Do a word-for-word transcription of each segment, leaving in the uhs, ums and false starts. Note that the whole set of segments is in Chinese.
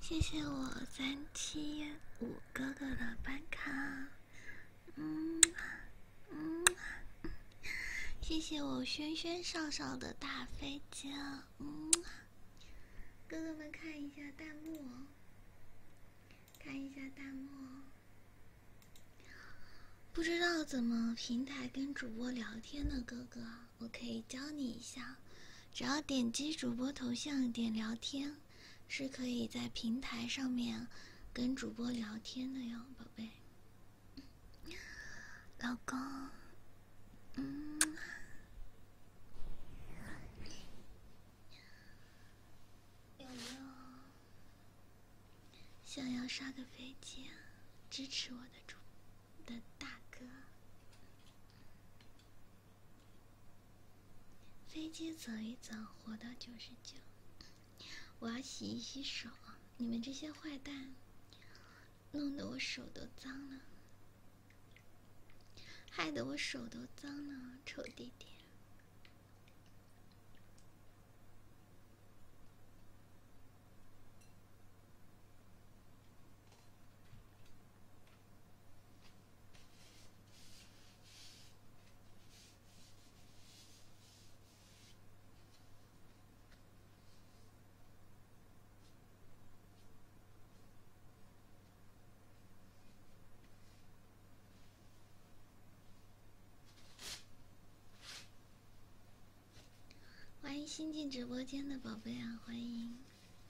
谢谢我三七五哥哥的班卡，嗯嗯，谢谢我轩轩少少的大飞机，嗯，哥哥们看一下弹幕哦，看一下弹幕哦。不知道怎么平台跟主播聊天的哥哥，我可以教你一下，只要点击主播头像点聊天，是可以在平台上面跟主播聊天的哟，宝贝。老公，嗯，有没有想要刷个飞机支持我的主的大哥？飞机走一走，活到九十九。我要洗一洗手，你们这些坏蛋，弄得我手都脏了，害得我手都脏了，臭弟弟。欢迎新进直播间的宝贝啊，欢迎！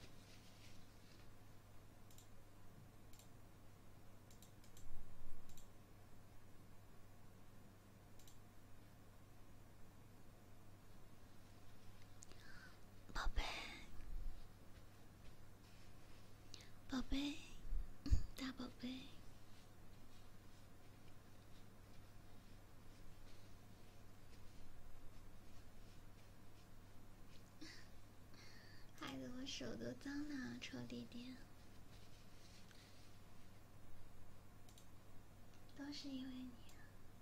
宝贝，宝贝，大宝贝，害得我手都脏了，臭弟弟。都是因为你啊！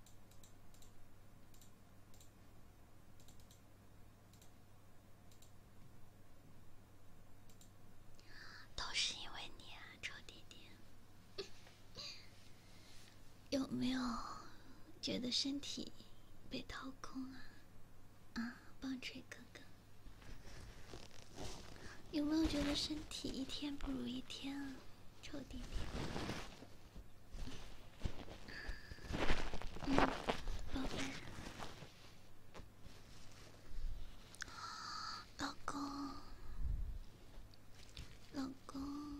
都是因为你啊，臭弟弟。有没有觉得身体被掏空啊？啊，棒槌哥哥，有没有觉得身体一天不如一天啊，臭弟弟？嗯，宝贝，老公，老公，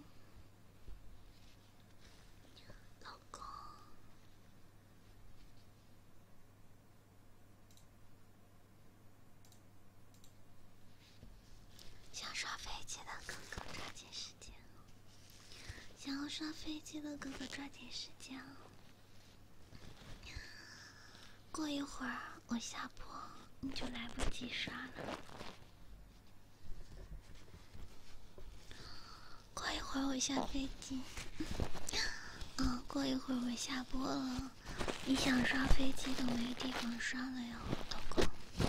老公。想刷飞机的哥哥抓紧时间哦！想要刷飞机的哥哥抓紧时间哦！过一会儿我下播，你就来不及刷了。过一会儿我下飞机，嗯，过一会儿我下播了，你想刷飞机都没地方刷了呀，老公。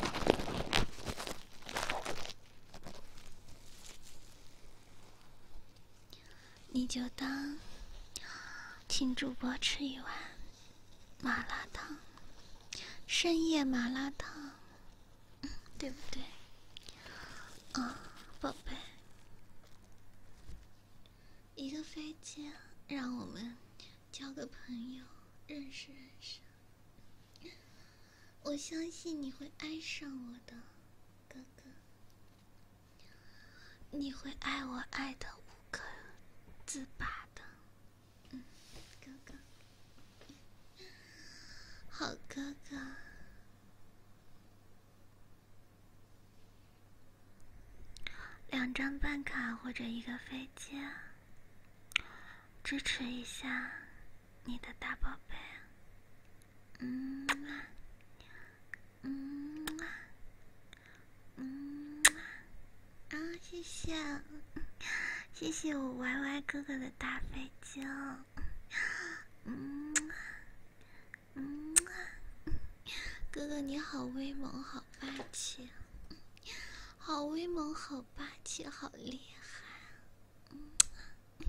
你就当请主播吃一碗麻辣烫，深夜麻辣烫，嗯，对不对？啊，宝贝，一个飞机让我们交个朋友，认识认识。我相信你会爱上我的，哥哥，你会爱我爱的无可自拔的，嗯，哥哥，好哥哥。两张办卡或者一个飞机，支持一下你的大宝贝。嗯嗯嗯啊，谢谢谢谢我 Y Y 哥哥的大飞机哦。嗯嗯，哥哥你好威猛，好霸气，好威猛，好霸气，好厉害。嗯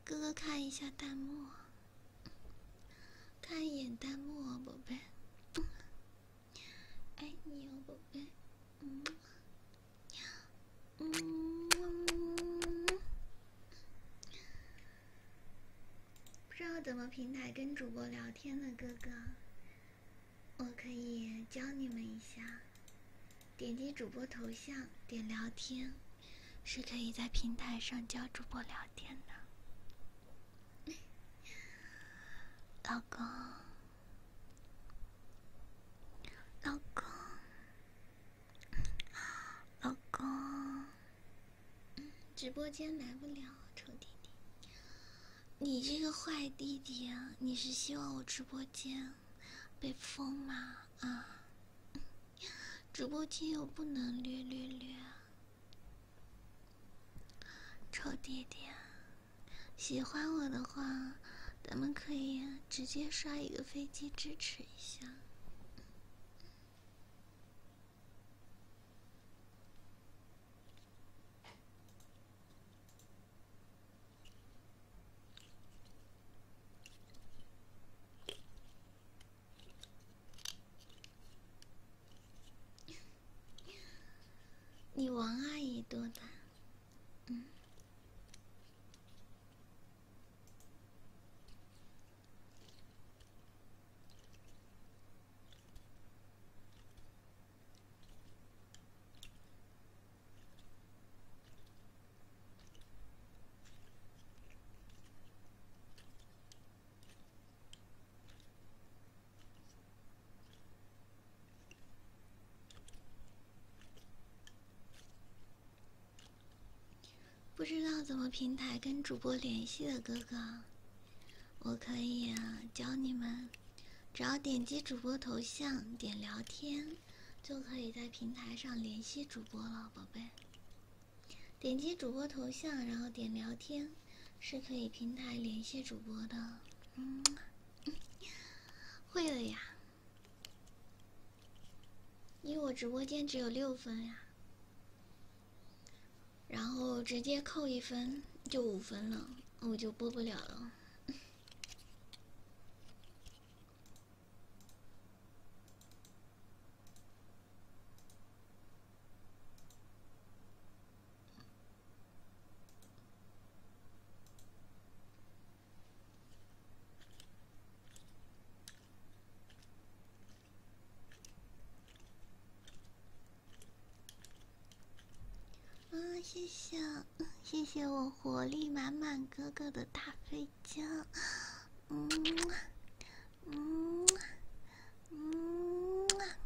哥哥看一下弹幕，看一眼弹幕哦，宝贝。爱你哦，宝贝。嗯嗯。不知道怎么平台跟主播聊天的哥哥，我可以教你们一下。点击主播头像，点聊天，是可以在平台上教主播聊天的。老公，老公，老公，直播间来不了，臭弟弟。你这个坏弟弟啊！你是希望我直播间被封吗？啊！直播间又不能略略略。臭弟弟，喜欢我的话，咱们可以直接刷一个飞机支持一下。你王阿姨多大？嗯。不知道怎么平台跟主播联系的哥哥，我可以啊教你们，只要点击主播头像，点聊天，就可以在平台上联系主播了，宝贝。点击主播头像，然后点聊天，是可以平台联系主播的。嗯，会了呀，因为我直播间只有六分呀。然后直接扣一分就五分了，我就播不了了。嗯，谢谢，谢谢我活力满满哥哥的大飞将，嗯嗯嗯，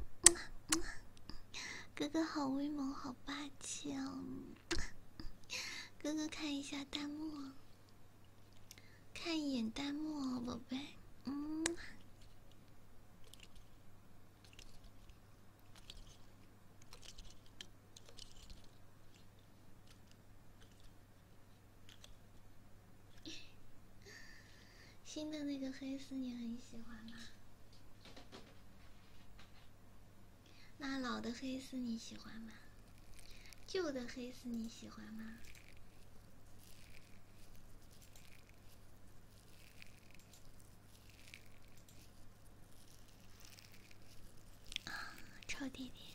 哥哥好威猛，好霸气哦！哥哥看一下弹幕，看一眼弹幕哦，宝贝，嗯。新的那个黑丝你很喜欢吗？那老的黑丝你喜欢吗？旧的黑丝你喜欢吗？啊，臭弟弟。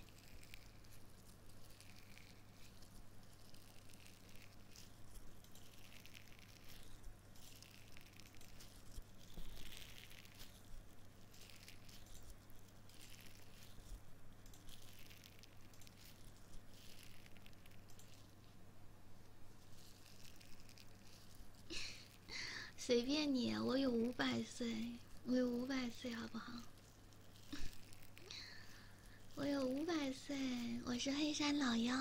随便你，我有五百岁，我有五百岁，好不好？我有五百岁，我是黑山老妖。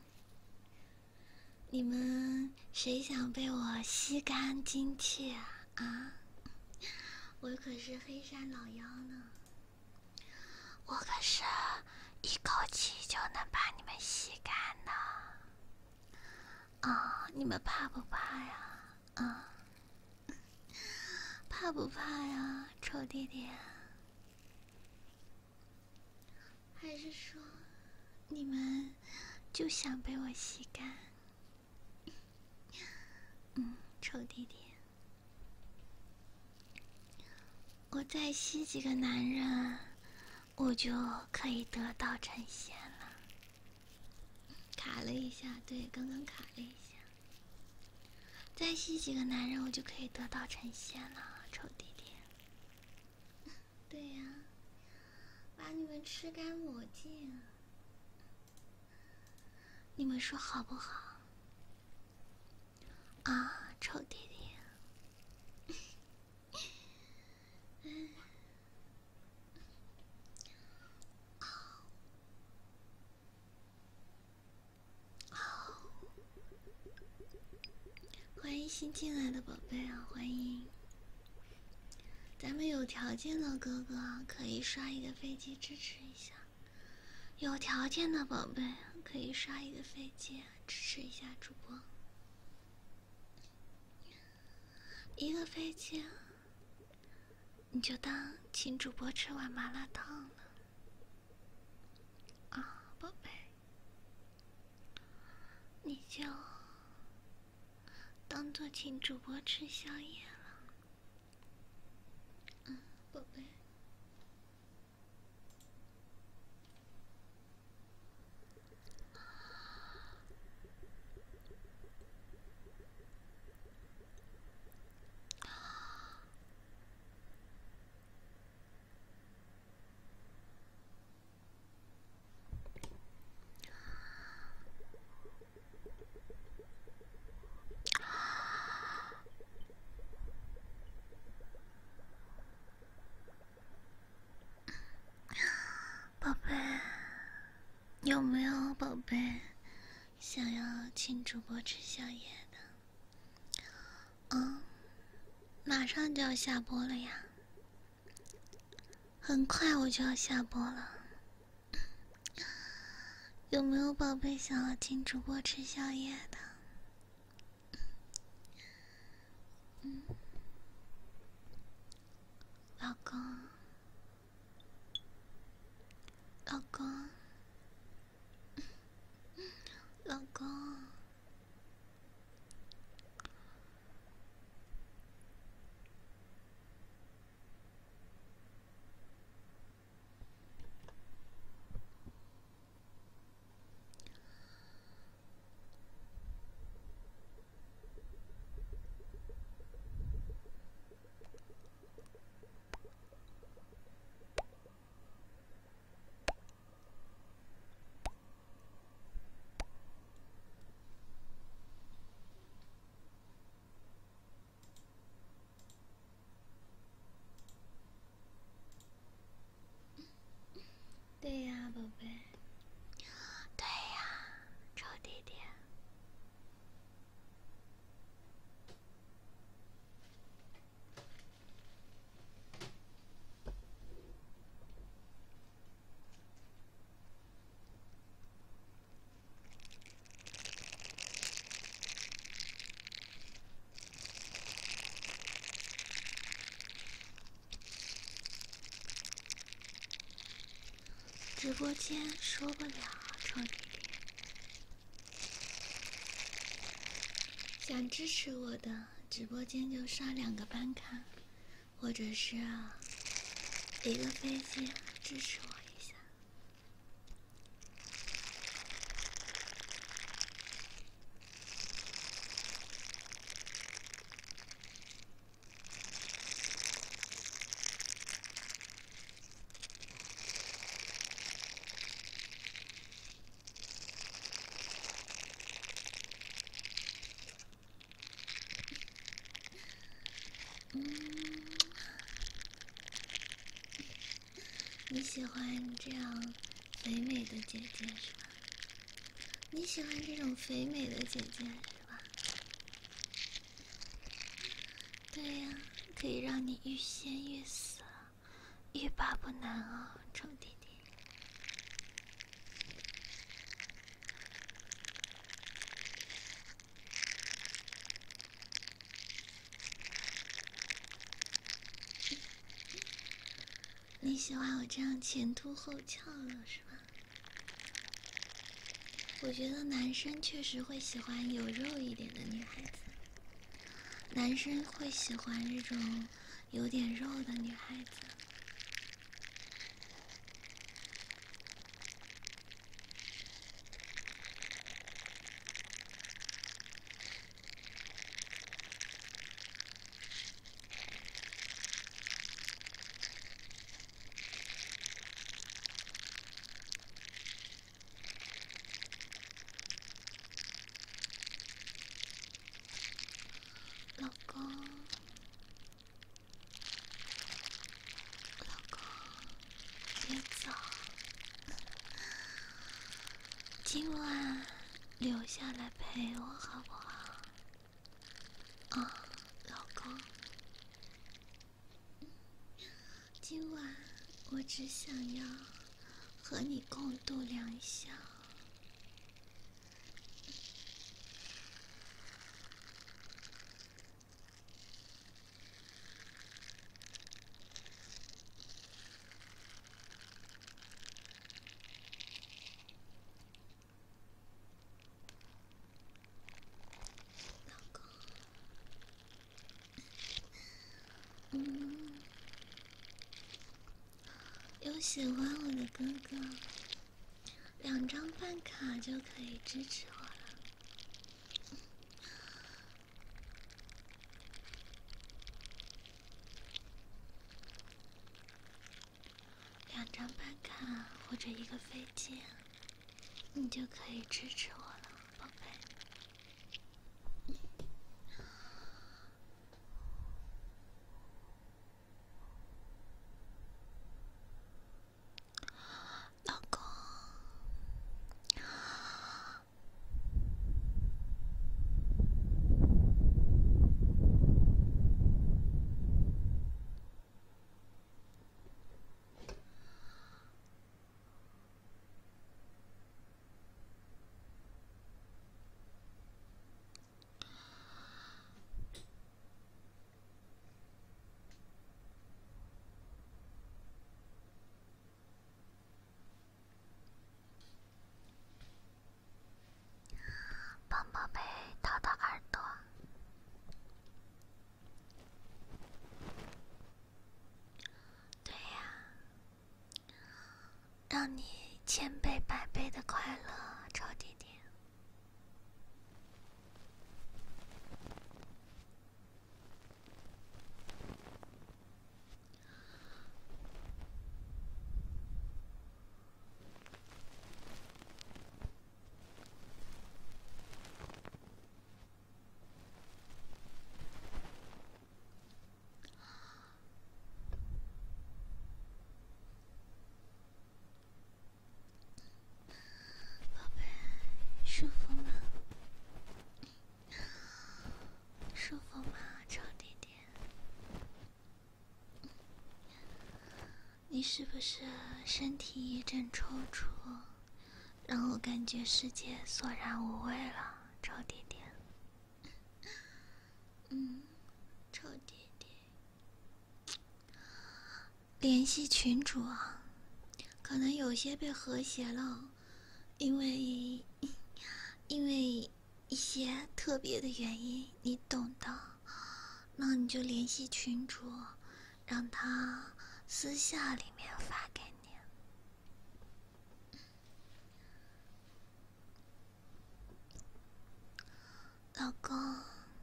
你们谁想被我吸干精气啊？啊！我可是黑山老妖呢，我可是一口气就能把你们吸干呢。啊，你们怕不怕呀？啊！怕不怕呀，臭弟弟？还是说，你们就想被我吸干？嗯，臭弟弟， 我再吸几个男人，我就可以得到成仙了。卡了一下，对，刚刚卡了一下。再吸几个男人，我就可以得到成仙了，臭弟弟。对呀、啊，把你们吃干抹净。你们说好不好？啊，臭弟弟。嗯。欢迎新进来的宝贝啊，欢迎！咱们有条件的哥哥可以刷一个飞机支持一下，有条件的宝贝可以刷一个飞机支持一下主播，一个飞机你就当请主播吃碗麻辣烫了啊，宝贝，你就当做请主播吃宵夜了，嗯，宝贝。宝贝，有没有宝贝想要请主播吃宵夜的？嗯，马上就要下播了呀，很快我就要下播了。有没有宝贝想要请主播吃宵夜的？嗯，老公。老公，老公，对呀，宝贝，对呀，臭弟弟。直播间说不了，臭弟弟。想支持我的，直播间就刷两个班卡，或者是一个飞机支持我一下。嗯，你喜欢这样肥美的姐姐是吧？你喜欢这种肥美的姐姐是吧？对呀，可以让你欲仙欲死，欲罢不能啊，臭弟弟。你喜欢我这样前凸后翘的是吧？我觉得男生确实会喜欢有肉一点的女孩子，男生会喜欢这种有点肉的女孩子。老公，老公，别走，今晚留下来陪我好不好？啊，老公，今晚我只想要和你共度良宵。嗯，有喜欢我的哥哥，两张饭卡就可以支持我了。两张饭卡或者一个飞机，你就可以支持我了，宝贝。老公，帮宝贝掏掏耳朵。对呀，让你千倍百倍的快乐，臭弟弟。宝贝，舒服吗？舒服吗，臭弟弟？你是不是身体一阵抽搐，让我感觉世界索然无味了，臭弟弟？嗯，臭弟弟，联系群主啊，可能有些被和谐了，因为因为一些特别的原因，你懂的。那你就联系群主，让他私下里面发给你。老公，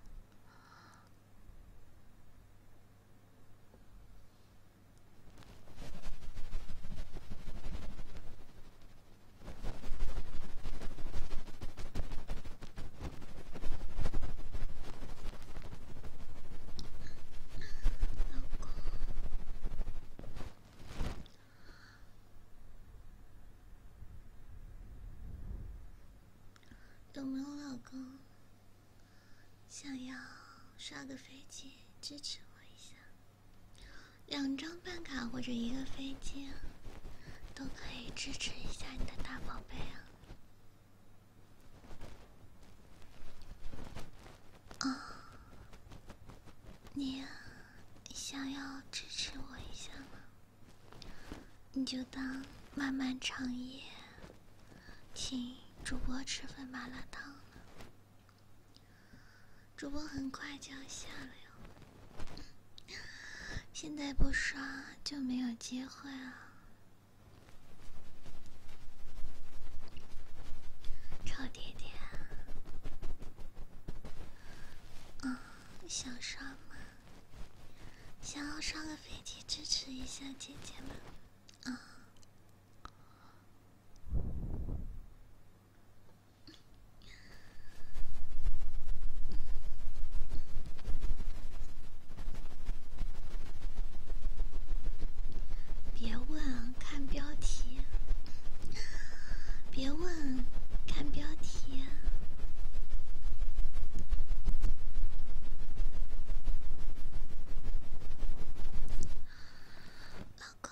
有没有老公想要刷个飞机支持我一下？两张办卡或者一个飞机都可以支持一下你的大宝贝啊！啊，你想要支持我一下吗？你就当漫漫长夜，请主播吃份麻辣烫了。主播很快就要下了哟， 现在不刷就没有机会了。臭弟弟，嗯，想刷吗？想要刷个飞机支持一下姐姐们，啊、别问啊，看标题。别问，看标题。老公，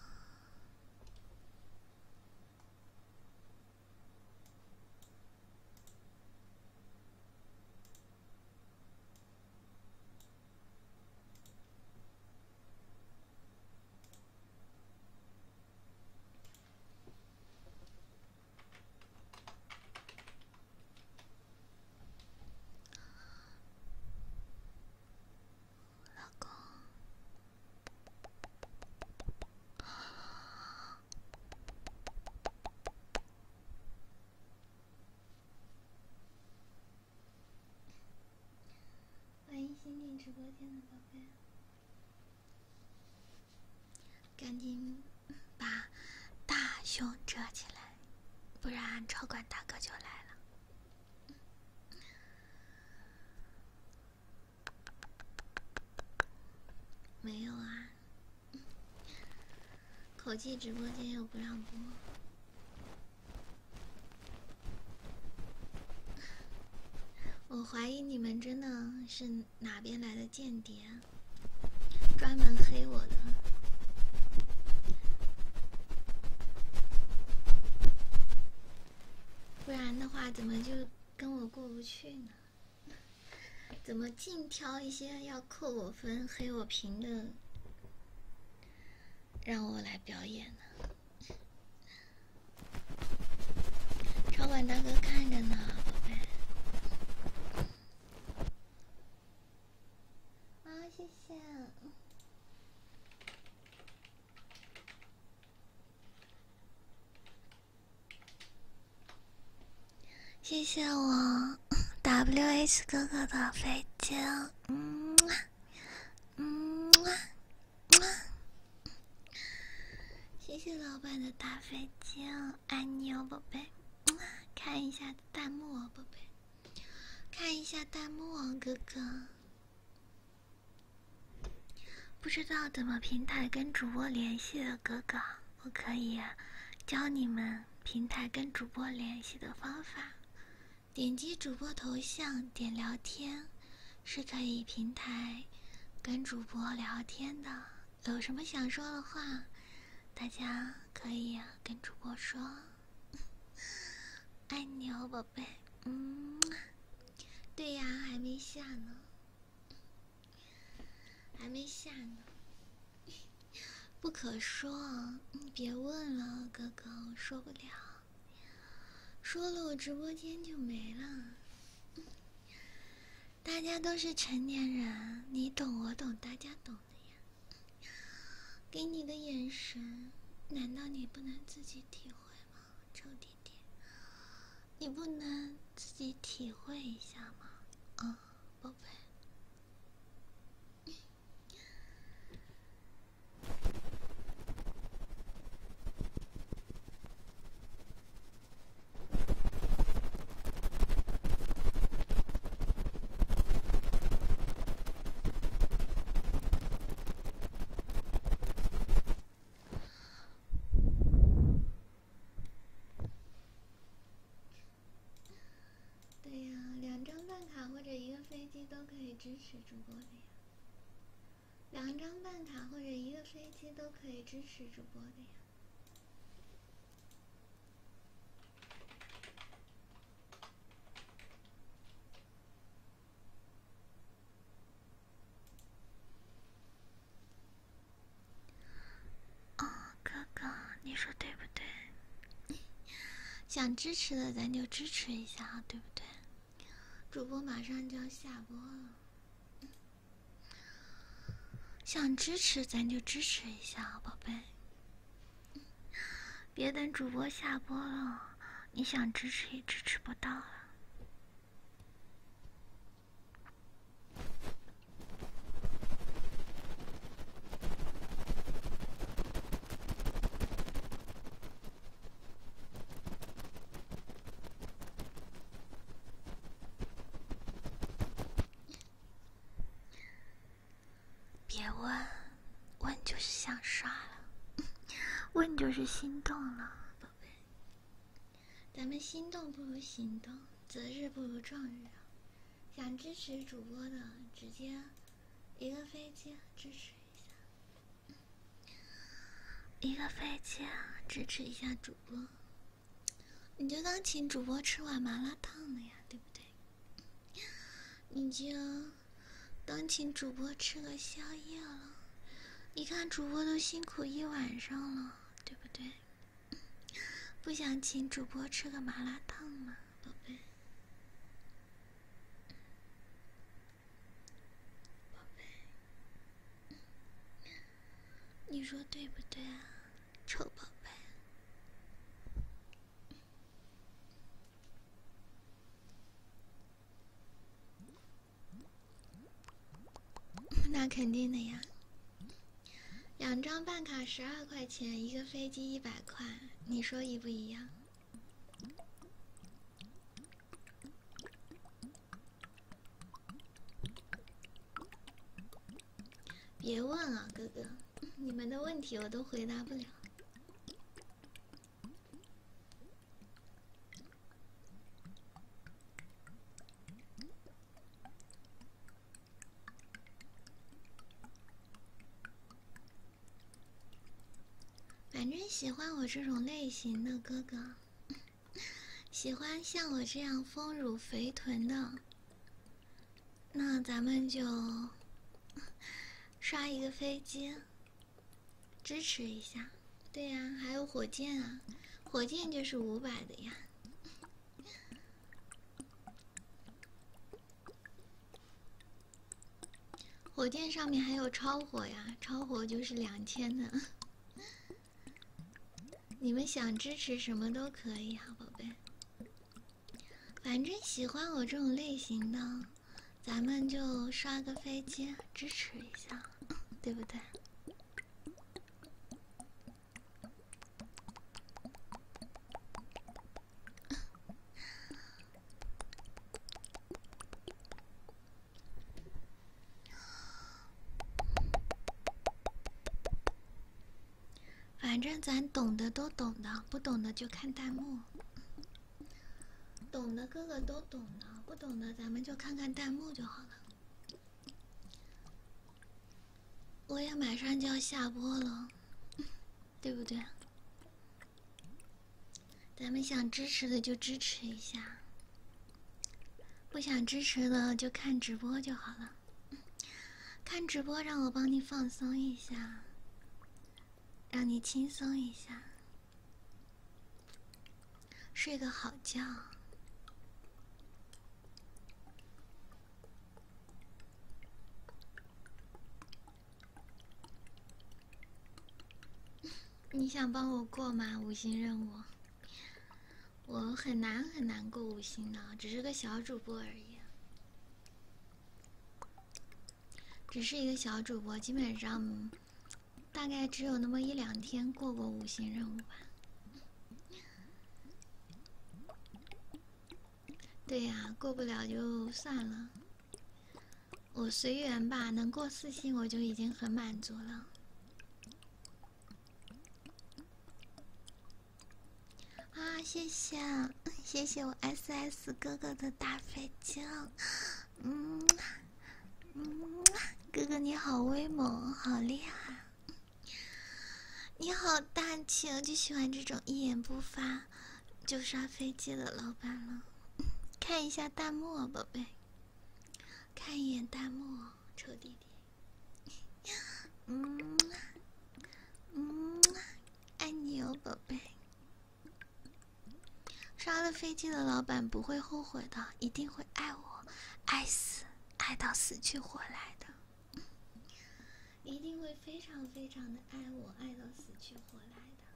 老公。欢迎新进直播间的宝贝，赶紧把大胸遮起来，不然超管大哥就来了。没有啊，口气直播间又不让播。我怀疑你们真的是哪边来的间谍，专门黑我的。不然的话，怎么就跟我过不去呢？怎么净挑一些要扣我分、黑我屏的，让我来表演呢？超管大哥看着呢，宝贝。啊，谢谢。谢谢我 W H 哥哥的飞机，嗯嗯，谢谢老板的大飞机，爱你哦，宝贝。看一下弹幕哦，宝贝，看一下弹幕哦，哥哥。不知道怎么平台跟主播联系的哥哥，我可以教你们平台跟主播联系的方法。点击主播头像，点聊天，是可以平台跟主播聊天的。有什么想说的话，大家可以跟主播说。爱你哦，宝贝。嗯，对呀，还没下呢，还没下呢。不可说，你别问了，哥哥，我说不了。说了我直播间就没了。大家都是成年人，你懂我懂，大家懂的呀。给你个眼神，难道你不能自己体会吗，臭弟弟？你不能自己体会一下吗？啊，宝贝。对呀，两张办卡或者一个飞机都可以支持主播的呀。两张办卡或者一个飞机都可以支持主播的呀。哦，哥哥，你说对不对？想支持的咱就支持一下，对不对？主播马上就要下播了。 想支持咱就支持一下，宝贝。别等主播下播了，你想支持也支持不到了。别问，问就是想刷了，问就是心动了，宝贝。咱们心动不如行动，择日不如撞日啊！想支持主播的，直接一个飞机支持一下，一个飞机支持一下主播，你就当请主播吃碗麻辣烫了呀，对不对？你就当请主播吃个宵夜了。你看主播都辛苦一晚上了，对不对？不想请主播吃个麻辣烫吗，宝贝？宝贝，你说对不对啊，臭宝贝？那肯定的呀。两张办卡十二块钱，一个飞机一百块，你说一不一样？别问啊，哥哥，你们的问题我都回答不了。反正喜欢我这种类型的哥哥，喜欢像我这样丰乳肥臀的，那咱们就刷一个飞机，支持一下。对呀，还有火箭啊，火箭就是五百的呀。火箭上面还有超火呀，超火就是两千的。你们想支持什么都可以，好宝贝。反正喜欢我这种类型的，咱们就刷个飞机支持一下，对不对？反正咱懂的都懂的，不懂的就看弹幕。懂的哥哥都懂的，不懂的咱们就看看弹幕就好了。我也马上就要下播了，对不对？咱们想支持的就支持一下，不想支持的就看直播就好了。看直播让我帮你放松一下，让你轻松一下，睡个好觉。你想帮我过吗？五星任务，我很难很难过五星的，只是个小主播而已，只是一个小主播，基本上大概只有那么一两天过过五星任务吧。对呀，过不了就算了，我随缘吧，能过四星我就已经很满足了。啊，谢谢，谢谢我 S S 哥哥的大飞机，嗯嗯，哥哥你好威猛，好厉害，你好大气，我就喜欢这种一言不发就刷飞机的老板了。看一下弹幕，宝贝，看一眼弹幕，臭弟弟，嗯嗯，爱你哦，宝贝。刷了飞机的老板不会后悔的，一定会爱我，爱死，爱到死去活来的。 一定会非常非常的爱我，爱到死去活来的。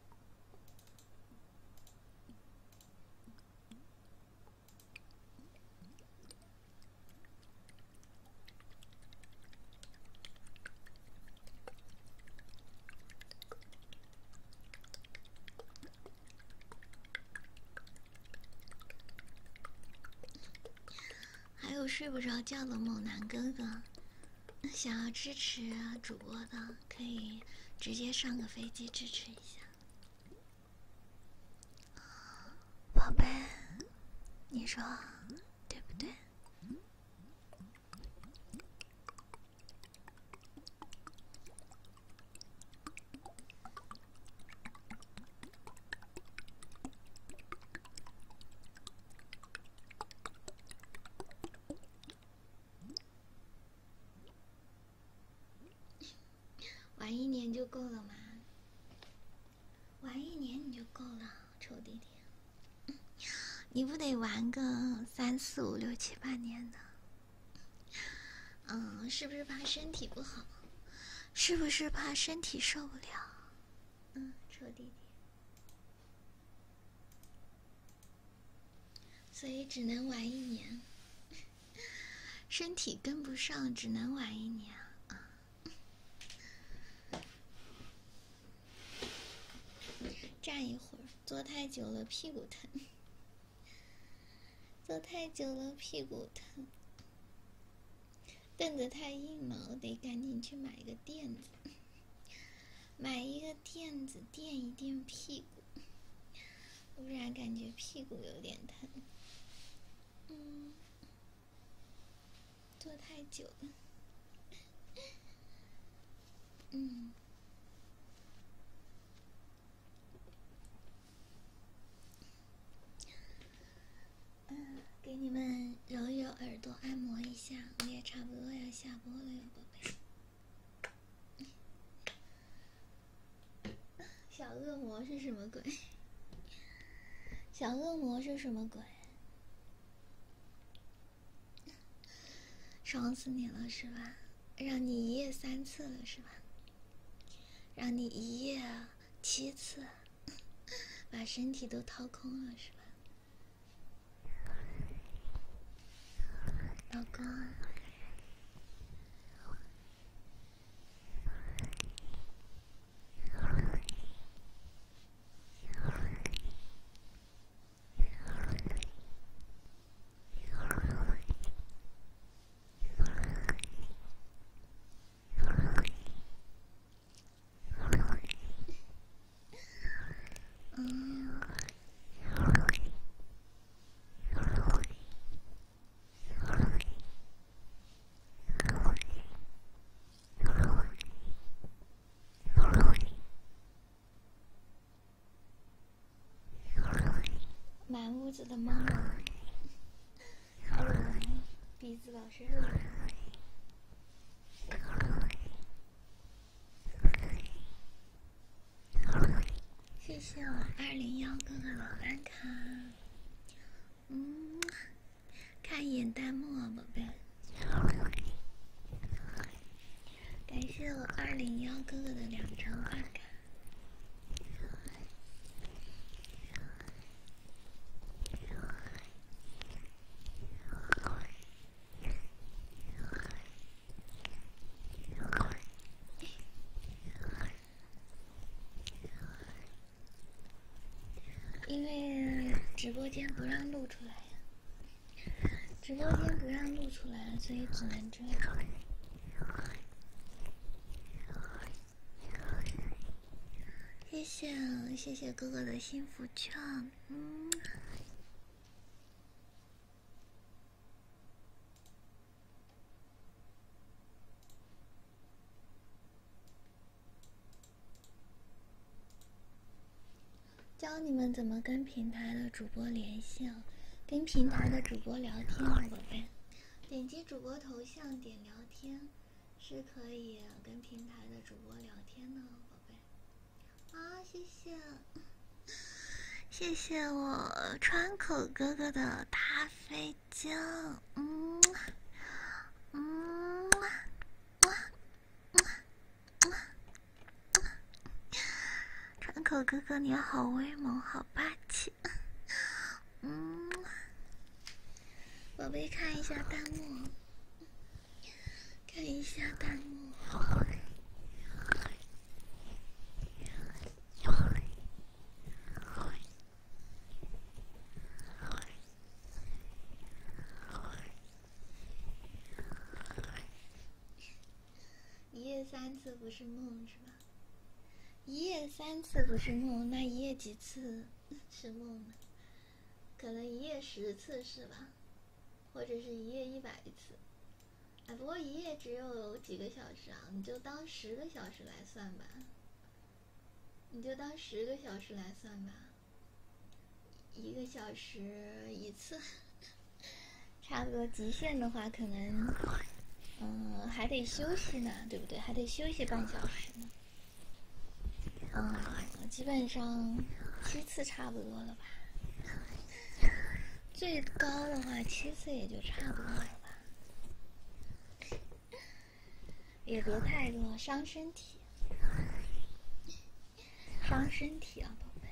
还有睡不着觉的猛男哥哥，想要支持主播的，可以直接上个飞机支持一下。宝贝，你说对不对？玩一年就够了吗？玩一年你就够了，臭弟弟。你不得玩个三四五六七八年的？嗯，是不是怕身体不好？是不是怕身体受不了？嗯，臭弟弟。所以只能玩一年，身体跟不上，只能玩一年啊。站一会儿，坐太久了屁股疼，坐太久了屁股疼，凳子太硬了，我得赶紧去买个垫子，买一个垫子垫一垫屁股，不然感觉屁股有点疼。嗯，坐太久了。嗯。嗯，给你们揉揉耳朵，按摩一下，我也差不多要下播了哟，宝贝。小恶魔是什么鬼？小恶魔是什么鬼？爽死你了是吧？让你一夜三次了是吧？让你一夜七次，把身体都掏空了是吧？老公，嗯。满屋子的猫毛，还有我鼻子老是热。谢谢我二零幺哥哥的饭卡，嗯，看一眼弹幕啊，宝贝。感谢我二零幺哥哥的两张饭卡。因为直播间不让录出来呀，直播间不让录出来，所以只能这样。谢谢谢谢哥哥的幸福券，嗯。教你们怎么跟平台的主播联系啊？跟平台的主播聊天啊，宝贝。点击主播头像点聊天，是可以跟平台的主播聊天的，宝贝。啊，谢谢，谢谢我川口哥哥的大飞将，嗯，嗯， 哥哥你好威猛，好霸气。嗯，宝贝，看一下弹幕，看一下弹幕。一夜三次不是梦是吧？一夜三次不是梦，那一夜几次是梦呢？可能一夜十次是吧？或者是一夜一百次？哎，不过一夜只有几个小时啊，你就当十个小时来算吧。你就当十个小时来算吧，一个小时一次，差不多极限的话可能。嗯，还得休息呢，对不对？还得休息半小时呢。嗯，基本上七次差不多了吧？最高的话七次也就差不多了吧？也别太多，伤身体，伤身体啊，宝贝。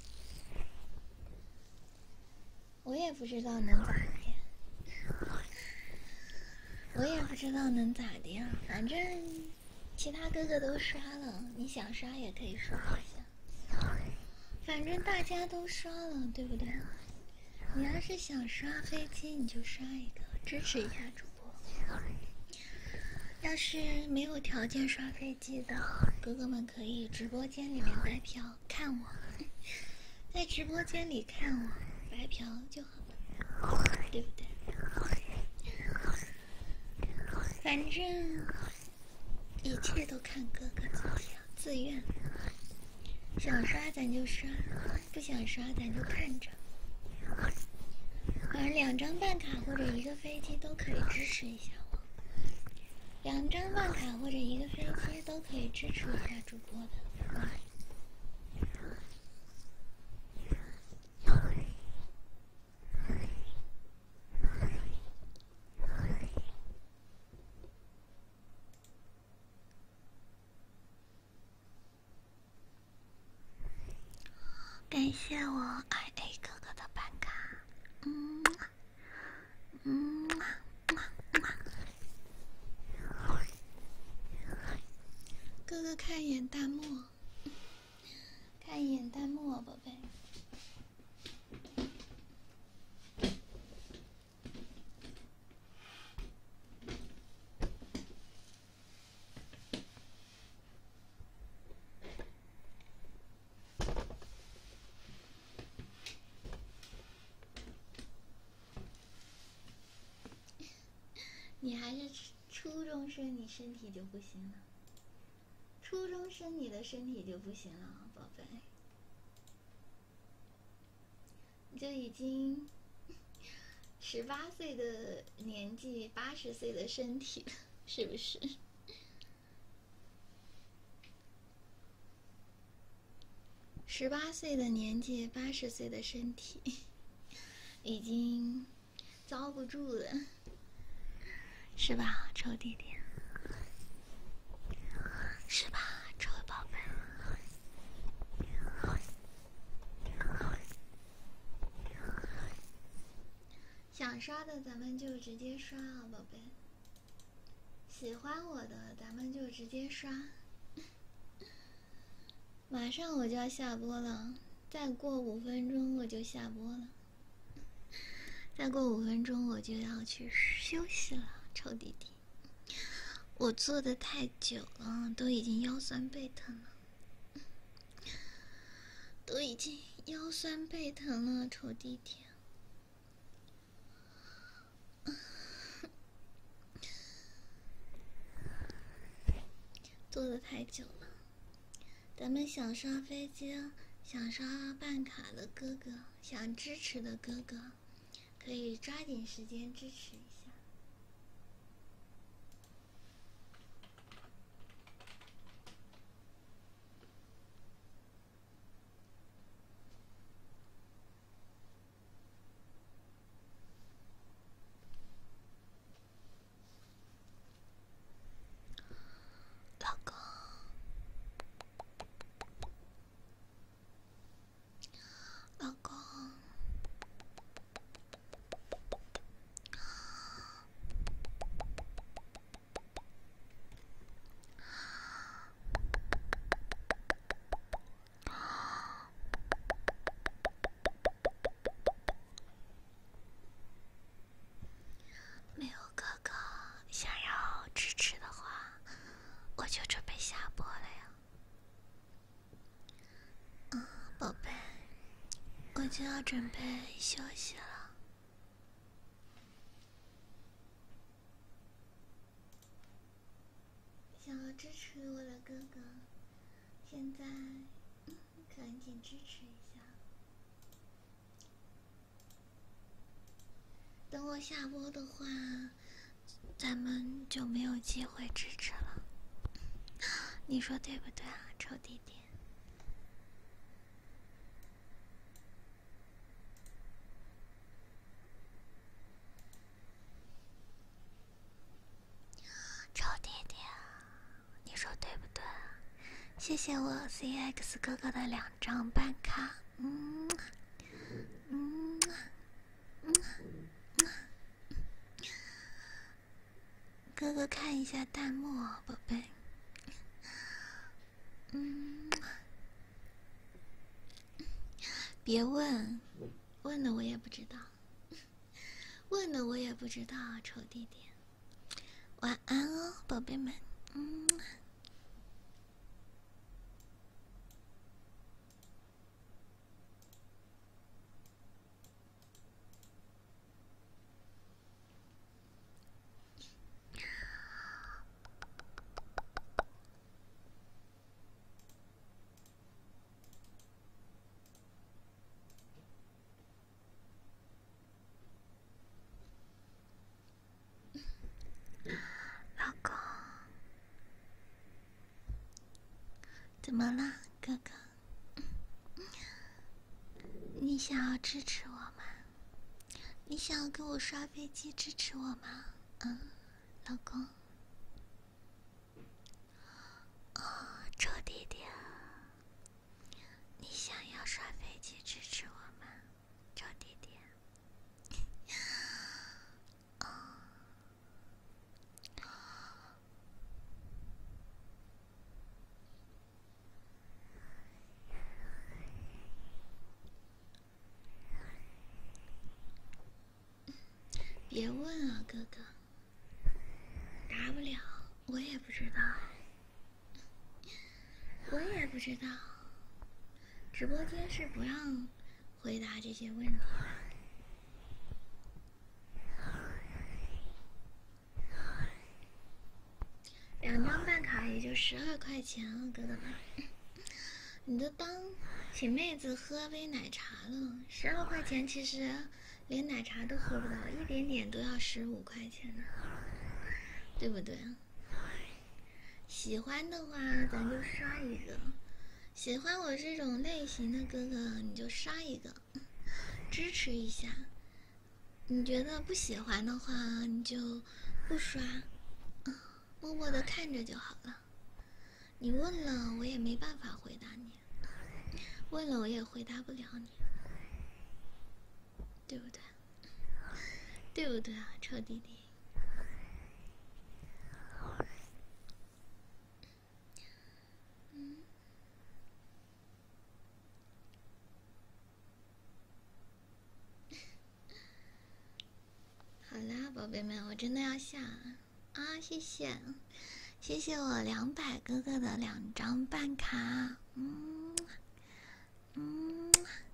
我也不知道能咋的，我也不知道能咋的呀，反正。其他哥哥都刷了，你想刷也可以刷一下。反正大家都刷了，对不对？你要是想刷飞机，你就刷一个，支持一下主播。要是没有条件刷飞机的哥哥们，可以直播间里面白嫖看我，在直播间里看我白嫖就好了，对不对？反正。一切都看哥哥自己，自愿。想刷咱就刷，不想刷咱就看着。反正两张办卡或者一个飞机都可以支持一下我。两张办卡或者一个飞机都可以支持一下主播的。感谢我爱 A 哥哥的办卡，嗯嗯，哥哥看一眼弹幕，看一眼弹幕，宝贝。你还是初中生，你身体就不行了。初中生你的身体就不行了，宝贝。你就已经十八岁的年纪，八十岁的身体，是不是？十八岁的年纪，八十岁的身体，已经遭不住了。是吧，臭弟弟？是吧，臭宝贝？想刷的咱们就直接刷啊，宝贝。喜欢我的咱们就直接刷。马上我就要下播了，再过五分钟我就下播了。再过五分钟我就要去休息了，臭弟弟。我坐的太久了，都已经腰酸背疼了，都已经腰酸背疼了，臭弟弟。坐的太久了，咱们想刷飞机、想刷办卡的哥哥，想支持的哥哥，可以抓紧时间支持一下。老公， 要准备休息了。想要支持我的哥哥，现在赶紧支持一下。等我下播的话，咱们就没有机会支持了。你说对不对啊，臭弟弟？臭弟弟，你说对不对啊？谢谢我 C X 哥哥的两张办卡，嗯嗯嗯嗯，哥哥看一下弹幕哦，宝贝。嗯，别问，问了我也不知道，问了我也不知道，臭弟弟。晚安哦，宝贝们。嗯。老公，怎么了，哥哥？你想要支持我吗？你想要跟我刷飞机支持我吗？嗯，老公。哦，臭弟弟，你想要刷飞机支持我吗？臭弟弟。哦。别问啊，哥哥，答不了，我也不知道，我也不知道。直播间是不让回答这些问题的。两张办卡也就十二块钱啊，哥哥们，你都当请妹子喝杯奶茶了，十二块钱其实连奶茶都喝不到，一点点都要十五块钱呢，对不对？喜欢的话咱就刷一个，喜欢我这种类型的哥哥你就刷一个，支持一下。你觉得不喜欢的话你就不刷，默默的看着就好了。你问了我也没办法回答你，问了我也回答不了你，对不对？对不对啊，臭弟弟？嗯。好啦，宝贝们，我真的要下啊！谢谢，谢谢我两百哥哥的两张办卡，嗯嗯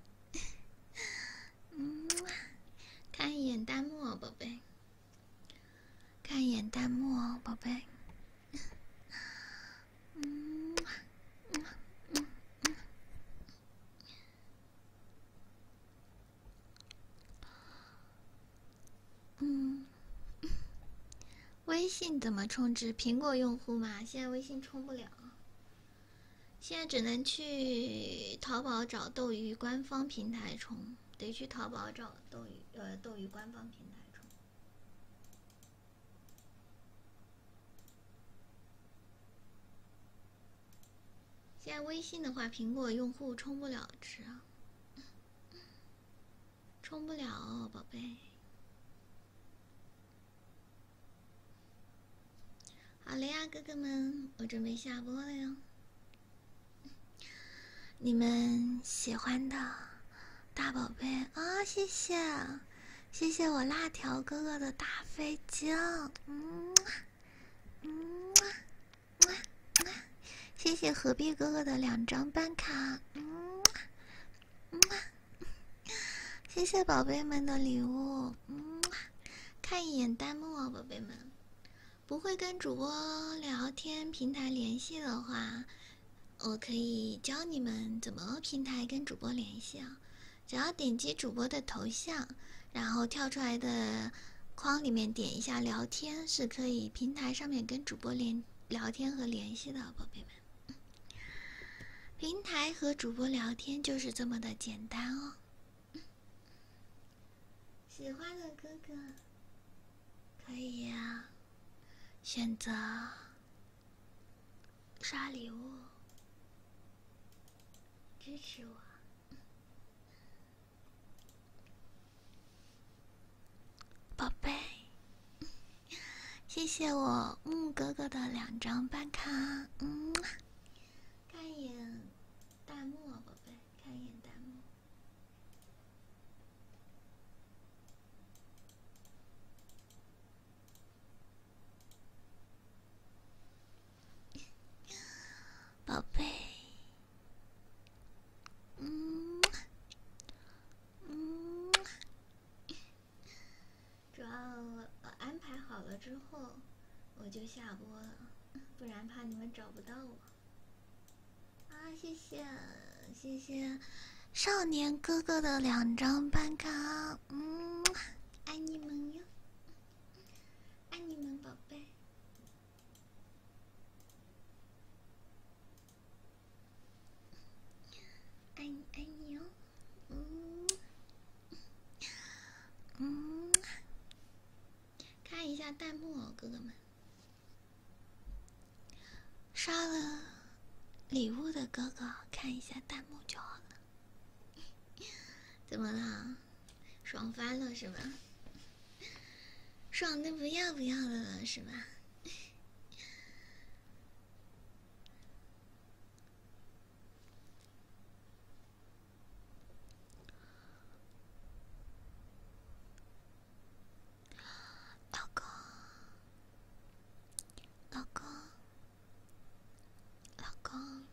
嗯，看一眼弹幕哦，宝贝，看一眼弹幕哦，宝贝，嗯嗯嗯嗯。嗯，微信怎么充值？苹果用户嘛，现在微信充不了，现在只能去淘宝找斗鱼官方平台充，得去淘宝找斗鱼呃斗鱼官方平台充。现在微信的话，苹果用户充不了值，充不了哦，宝贝。好了呀，哥哥们，我准备下播了哟。你们喜欢的大宝贝啊，谢谢，谢谢我辣条哥哥的大飞机，嗯嗯，谢谢何必哥哥的两张办卡，嗯嗯， 谢谢宝贝们的礼物。嗯，看一眼弹幕哦，宝贝们。不会跟主播聊天平台联系的话，我可以教你们怎么平台跟主播联系啊。只要点击主播的头像，然后跳出来的框里面点一下聊天，是可以平台上面跟主播连聊天和联系的，宝贝们。平台和主播聊天就是这么的简单哦。喜欢的哥哥可以呀、选择刷礼物支持我。宝贝，谢谢我木哥哥的两张办卡。嗯，看一眼弹幕啊，宝贝，看一眼弹幕。宝贝，嗯嗯，主要我安排好了之后，我就下播了，不然怕你们找不到我。啊，谢谢谢谢少年哥哥的两张办卡，嗯，爱你们哟，爱你们宝贝。爱你爱你哦，嗯嗯，看一下弹幕哦，哥哥们，刷了礼物的哥哥看一下弹幕就好了。怎么了？爽翻了是吧？爽的不要不要的了是吧？老公，老公，老公，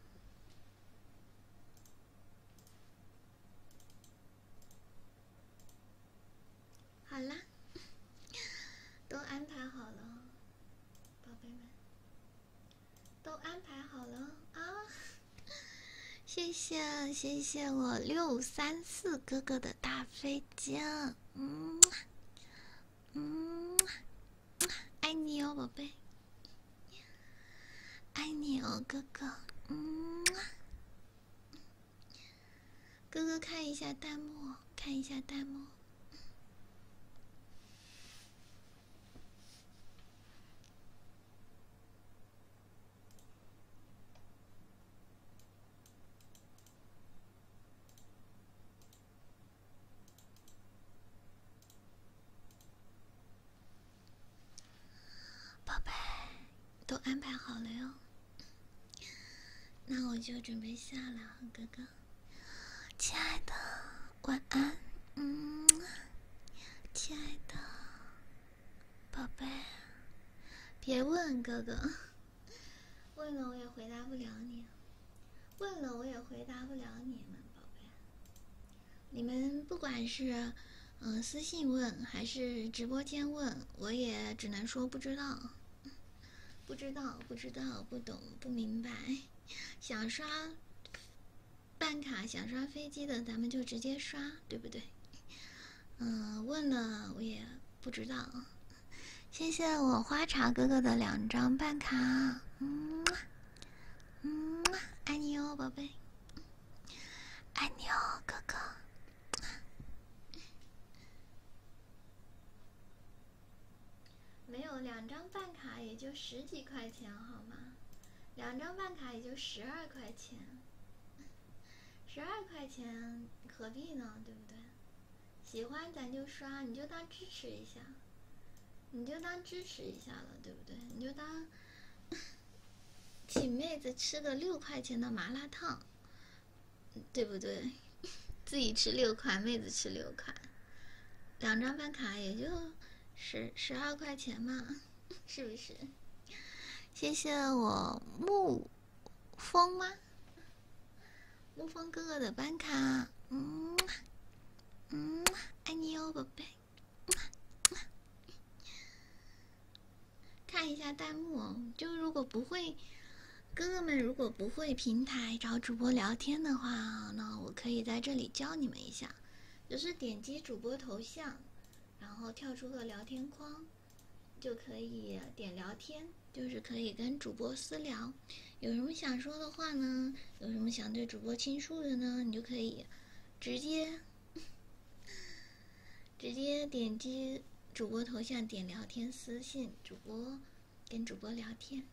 好啦，都安排好了，宝贝们，都安排好了啊！谢谢谢谢我六三四哥哥的大飞机，嗯嗯，爱你哦，宝贝。爱你哦，哥哥，嗯，哥哥看一下弹幕，看一下弹幕。宝贝，都安排好了哟，那我就准备下了，哥哥。亲爱的，晚安，嗯，亲爱的宝贝，别问哥哥，问了我也回答不了你，问了我也回答不了你们，宝贝。你们不管是嗯、呃、私信问还是直播间问，我也只能说不知道，不知道，不知道，不懂，不明白。想刷办卡、想刷飞机的，咱们就直接刷，对不对？嗯、呃，问了我也不知道。谢谢我花茶哥哥的两张办卡，嗯嗯，爱你哦，宝贝，爱你哦，哥哥。没有两张办卡也就十几块钱好吗？两张办卡也就十二块钱，十二块钱何必呢？对不对？喜欢咱就刷，你就当支持一下，你就当支持一下了，对不对？你就当请妹子吃个六块钱的麻辣烫，对不对？自己吃六块，妹子吃六块，两张办卡也就十十二块钱嘛，是不是？谢谢我沐风吗？沐风哥哥的办卡，嗯嗯，爱你哦，宝贝。看一下弹幕哦，就如果不会，哥哥们如果不会平台找主播聊天的话，那我可以在这里教你们一下，就是点击主播头像，然后跳出个聊天框，就可以点聊天，就是可以跟主播私聊。有什么想说的话呢？有什么想对主播倾诉的呢？你就可以直接直接点击主播头像，点聊天私信主播，跟主播聊天。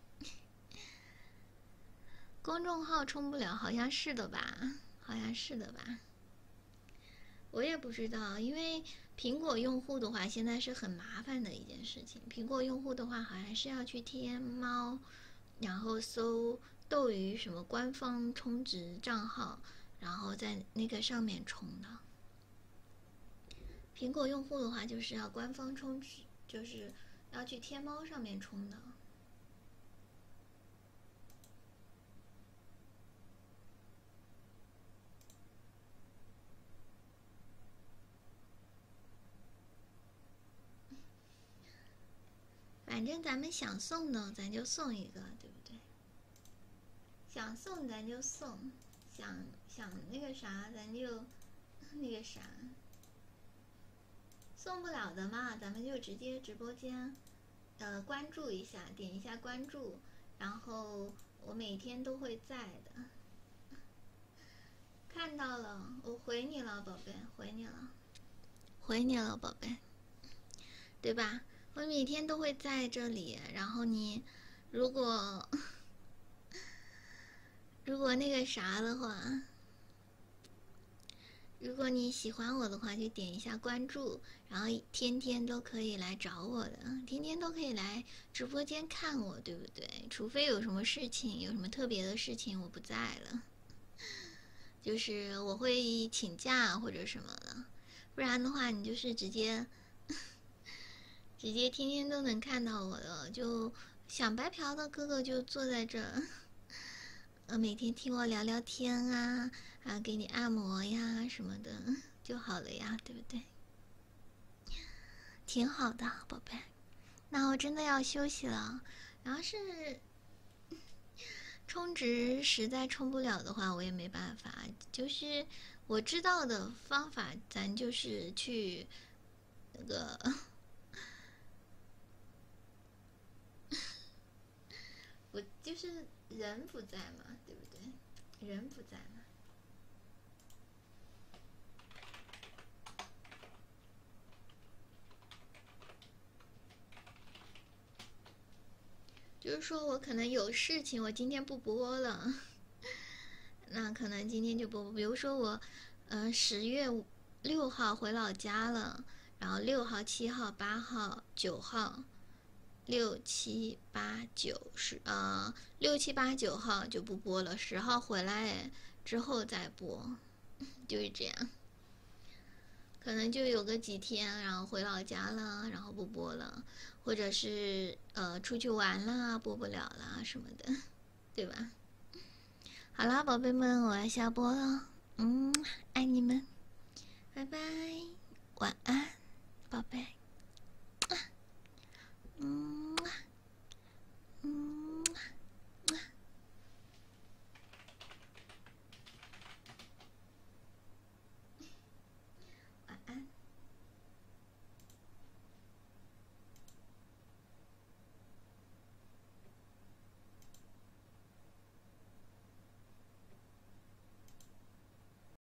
公众号充不了，好像是的吧？好像是的吧？我也不知道，因为苹果用户的话，现在是很麻烦的一件事情。苹果用户的话，好像是要去天猫，然后搜斗鱼什么官方充值账号，然后在那个上面充的。苹果用户的话，就是要官方充值，就是要去天猫上面充的。反正咱们想送的，咱就送一个，对不对？想送咱就送，想想那个啥，咱就那个啥。送不了的嘛，咱们就直接直播间，呃，关注一下，点一下关注，然后我每天都会在的。看到了，我回你了，宝贝，回你了，回你了，宝贝，对吧？我每天都会在这里，然后你如果如果那个啥的话，如果你喜欢我的话，就点一下关注，然后天天都可以来找我的，天天都可以来直播间看我，对不对？除非有什么事情，有什么特别的事情我不在了，就是我会请假或者什么的，不然的话你就是直接直接天天都能看到我的。就想白嫖的哥哥就坐在这儿，呃，每天听我聊聊天啊，啊，给你按摩呀什么的就好了呀，对不对？挺好的，宝贝。那我真的要休息了。然后是充值实在充不了的话，我也没办法。就是我知道的方法，咱就是去那个。我就是人不在嘛，对不对？人不在嘛。就是说我可能有事情，我今天不播了，那可能今天就播。比如说我，嗯、呃，十月六号回老家了，然后六号、七号、八号、九号。六七八九十啊，六七八九号就不播了，十号回来之后再播，就是这样。可能就有个几天，然后回老家了，然后不播了，或者是呃出去玩啦，播不了啦什么的，对吧？好啦，宝贝们，我要下播了，嗯，爱你们，拜拜，晚安。